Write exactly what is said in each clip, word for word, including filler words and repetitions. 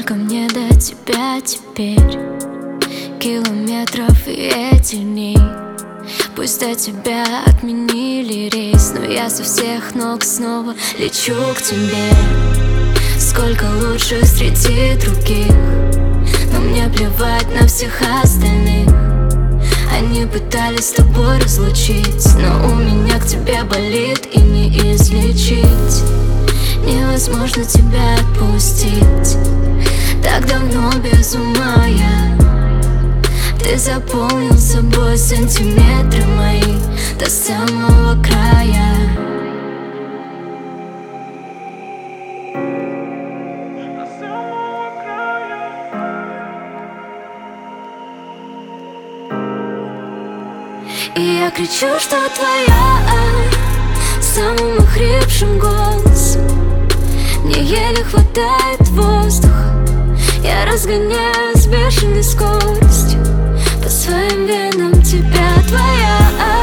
Сколько мне до тебя теперь? Километров и эти дни. Пусть до тебя отменили рейс, но я со всех ног снова лечу к тебе. Сколько лучше среди других, но мне плевать на всех остальных. Они пытались с тобой разлучить, но у меня к тебе болит и не излечить. Невозможно тебя отпустить, так давно без ума я. Ты заполнил собой сантиметры мои до самого края. И я кричу, что твоя, самым охрипшим голосом. Мне еле хватает воздуха, я разгоняю с бешеной скоростью по своим венам тебя, твоя,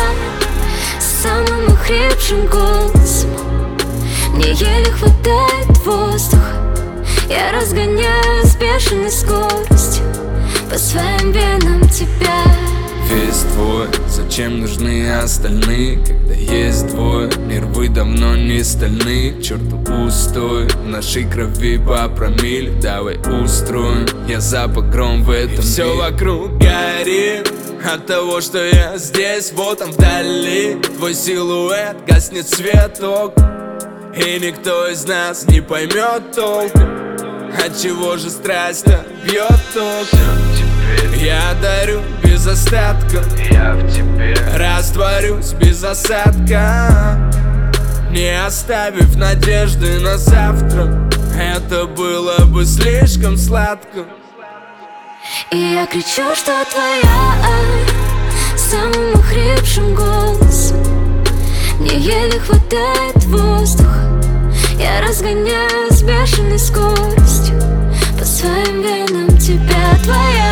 самым охрипшим голосом. Мне еле хватает воздуха, я разгоняю с бешеной скоростью по своим венам тебя. Весь твой, зачем нужны остальные, когда есть двое? Нервы давно не стальные, к черту пустой. В нашей крови по промилле, давай устроим. Я за погром в этом. И все вокруг горит от того, что я здесь, вот там вдали. Твой силуэт гаснет светок, и никто из нас не поймет толком, отчего же страсть-то бьет током. Я дарю без остатка, я в тебе растворюсь без осадка, не оставив надежды на завтра. Это было бы слишком сладко. И я кричу, что твоя, самым охрипшим голосом. Мне еле хватает воздуха, я разгоняю с бешеной скоростью по своим венам тебя, твоя,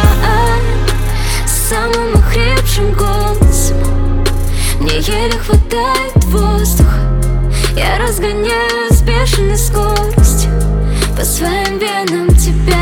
самым охрипшим голосом. Мне еле хватает воздуха, я разгоняю с бешеной скоростью по своим венам тебя.